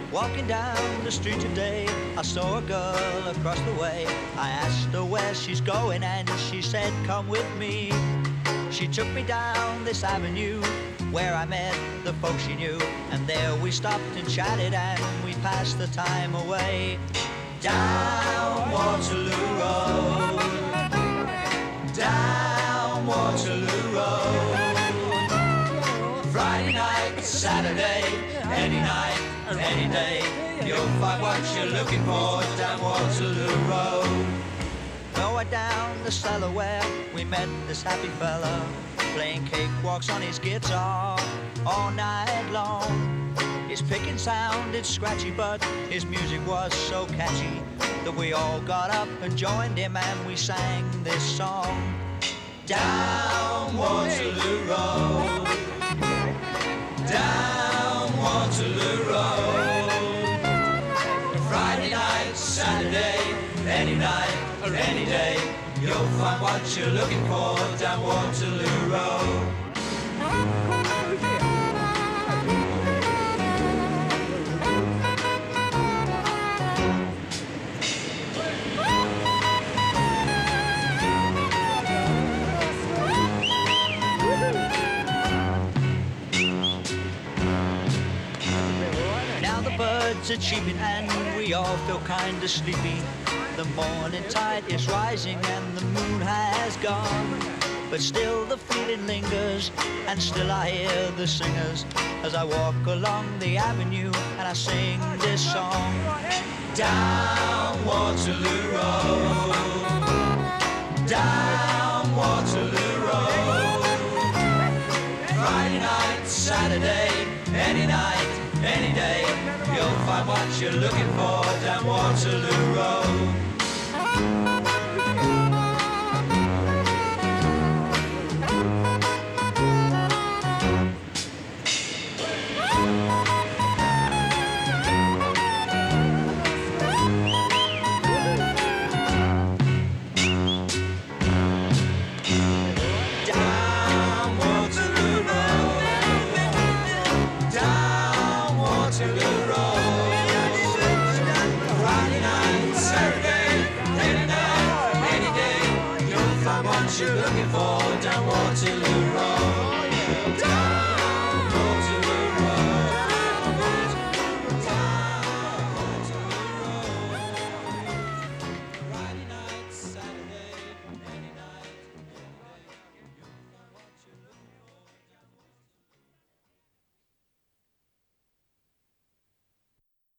Walking down the street today, I saw a girl across the way. I asked her where she's going and she said, come with me. She took me down this avenue where I met the folks she knew. And there we stopped and chatted and we passed the time away. Down Waterloo Road, down Waterloo Road. Friday night, Saturday, any night, any day, you'll find what you're looking for down Waterloo Road. Lower down the cellar where we met this happy fella, playing cakewalks on his guitar all night long. His picking sounded scratchy, but his music was so catchy that we all got up and joined him and we sang this song. Down Waterloo Road, down Waterloo Road. Friday night, Saturday, any night, any day, you'll find what you're looking for down Waterloo Road. Birds are cheeping and we all feel kinda sleepy. The morning tide is rising and the moon has gone, but still the feeling lingers and still I hear the singers as I walk along the avenue and I sing this song. Down Waterloo Road, down Waterloo Road. Friday night, Saturday, any night, any day, you'll find what you're looking for down Waterloo Road. You're looking for down Waterloo.